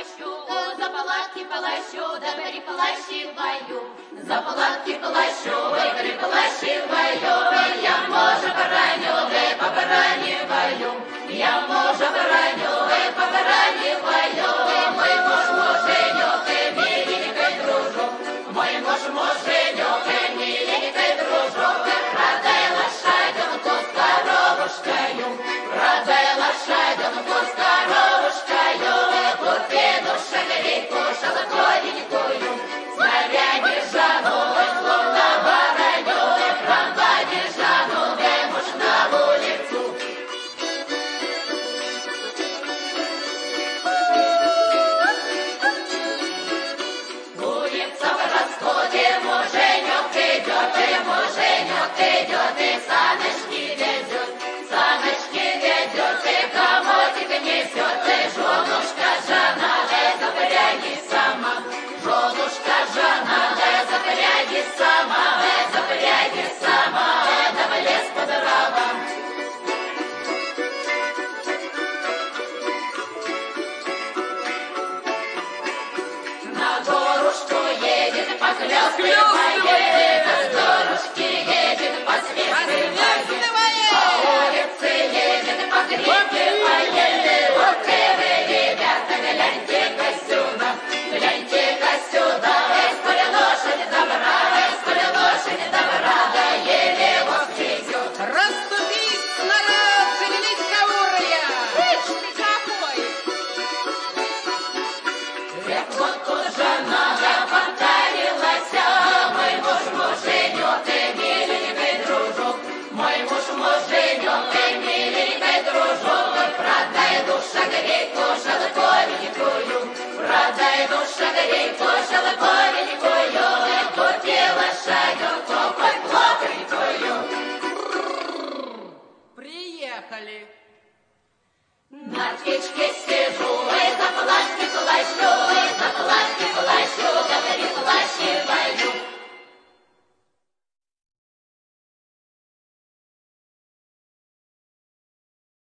плащу, за палатки плащу, да переплащи в бою. За палатки плащу, переплащи в бою. Я може бараню, по барані в бою. Я може бараню, по барані в бою. Мой муж муженек, миленький дружок. Мой муж муженек, миленький дружок. Продай лошаденку с коровушкою. Продай лошаденку с коровушкою. Купи душа греку шелковенькую. Снаряди жану, словно бараню. Промади жану, муж на улицу. Улица в расходе, муженек идет, и саночки ведет, и комодик несет, и женушка Жана, запряги сама, женушка Жана, запряги сама, да в лес по дровам. На горушку едет, похлёстывает, на горушке едет, посвистывает, по улице едет, погрикивает. Вот вы, ребята, гляньте-ка сюда, скоро лошадь добра, да еле вот идет. Расступись, народ, шевелись каурия! Ишь ты какой! Эх, вот тут жена понтарилась, мой муж муженек, миленький дружок. Мой муж муженек, миленький дружок. Продай душа греку шелковенькую. Продай душа греку